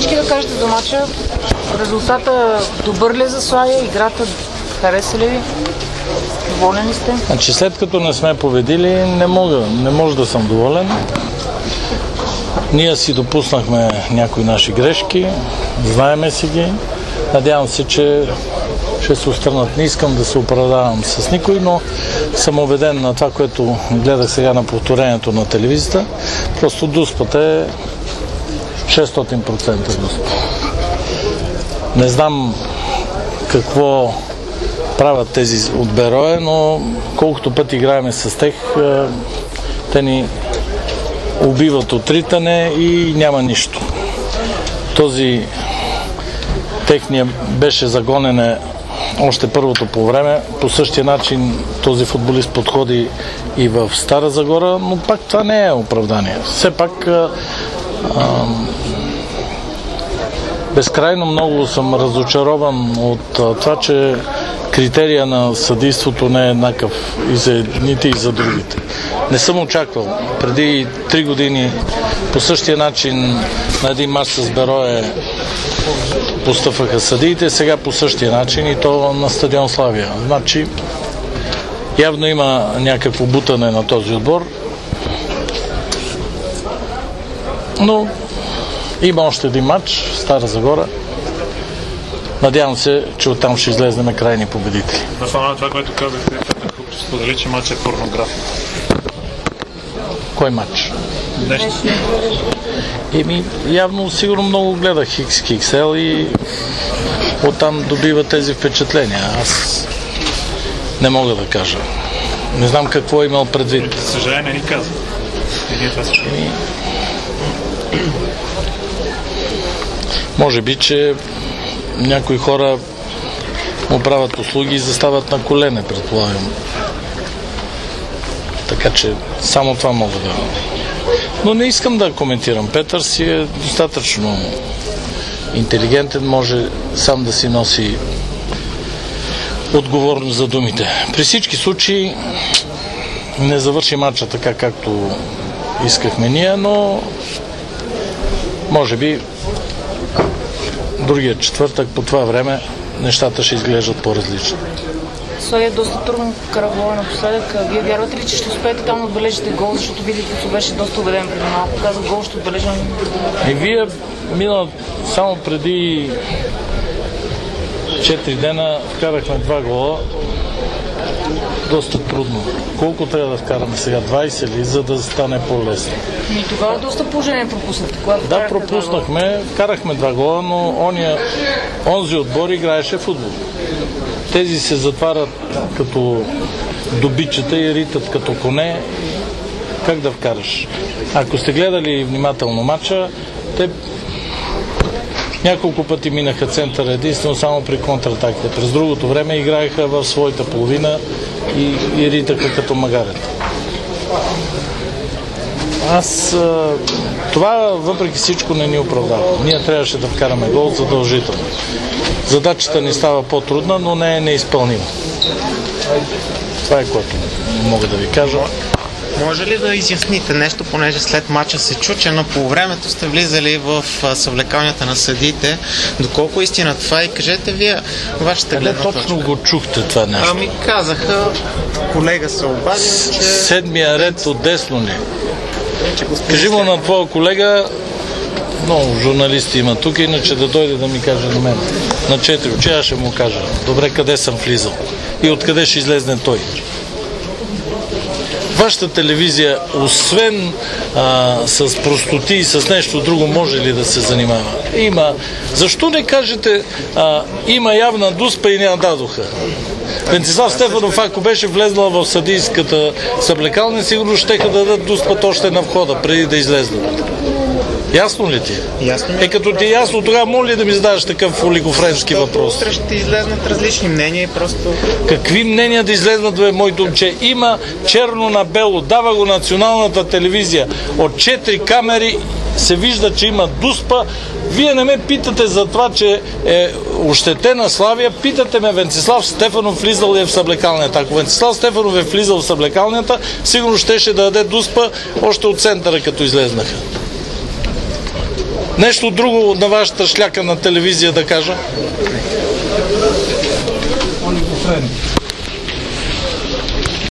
всички да кажете за мача. Резултата добър ли е за Славия? Играта хареса ли ви? Доволен ли сте? Значи след като не сме победили, не може да съм доволен. Ние си допуснахме някои наши грешки, знаеме си ги. Надявам се, че ще се отстранат. Не искам да се оправдавам с никой, но съм убеден на това, което гледах сега на повторението на телевизията. Просто дуспата е 600% дуспа. Не знам какво правят тези от Берое, но колкото пъти играеме с тях, те ни убиват от ритане и няма нищо. Този техния беше загонене още първото по време. По същия начин този футболист подходи и в Стара Загора, но пак това не е оправдание. Все пак безкрайно много съм разочарован от това, че критерия на съдийството не е еднакъв и за едните и за другите. Не съм очаквал. Преди 3 години по същия начин на един мач с Берое постъпваха съдиите, сега по същия начин и то на стадион Славия. Значи явно има някакво бутане на този отбор, но има още един мач в Стара Загора. Надявам се, че оттам ще излезнем крайни победители. На фона на това, което казахте, Петър Купчев сподели, че матч е порнография. Кой матч? Днешния. Явно, сигурно много гледах XXL и оттам добива тези впечатления. Аз не мога да кажа. Не знам какво е имал предвид. За съжаление, не ни казва. Може би, че някои хора му правят услуги и застават на колене, предполагам. Така че само това мога да... Но не искам да коментирам. Петър си е достатъчно интелигентен, може сам да си носи отговорност за думите. При всички случаи не завърши матча така, както искахме ние, но може би другия четвъртък по това време нещата ще изглеждат по-различно. Славия е доста трудно кръгово напоследък. Вие вярвате ли, че ще успеете там да отбележите гол, защото Видите беше доста убеден преди малко. Каза гол ще отбележим. Вие само преди 4 дена вкарахме 2 гола. Доста трудно. Колко трябва да вкараме сега? 20 ли, за да стане по-лесно? И тогава доста положение пропуснахте. Да, пропуснахме. Вкарахме 2 гола, но онзи отбор играеше футбол. Тези се затварят като добичата и ритат като коне. Как да вкараш? Ако сте гледали внимателно матча, те няколко пъти минаха център единствено само при контратаките. През другото време играеха в своята половина и ритаха като магарета. Това въпреки всичко не ни оправдава. Ние трябваше да вкараме гол задължително. Задачата ни става по-трудна, но не е неизпълнима. Това е което мога да ви кажа. Може ли да изясните нещо, понеже след мача се чу, че на полувремето сте влизали в съвлекалнята на съдиите. Доколко истина това и кажете вие вашата гледна точка? Точно го чухте това нещо? Казаха, колега се обадил, че... Седмия ред от десно ли? Кажи му на твоя колега, много журналисти има тук, иначе да дойде да ми каже на мен. На 4 очи аз ще му кажа. Добре, къде съм влизал? И откъде ще излезне той? Вашата телевизия, освен с простоти и с нещо друго, може ли да се занимава? Има. Защо не кажете, има явна дуспа и не я дадоха? Венцислав Стефанов, ако беше влезнал в съдийската съблекалня, сигурно щеха да дадат дуспата още на входа, преди да излезнат. Ясно ли ти? Ясно ми. Като ти е ясно, тогава моля ли да ми задаваш такъв олигофренски въпрос? Утре ще излезнат различни мнения и просто... Какви мнения да излезнат, бе, мой момче? Има черно на бело, дава го националната телевизия. От 4 камери се вижда, че има дуспа. Вие не ме питате за това, че е ощетена Славия. Питате ме, Венцислав Стефанов влизал ли е в съблекалнята. Ако Венцислав Стефанов е влизал в съблекалнята, сигурно щеше да даде дуспа още от центъра, като излезнаха. Нещо друго на вашата шляка на телевизия да кажа?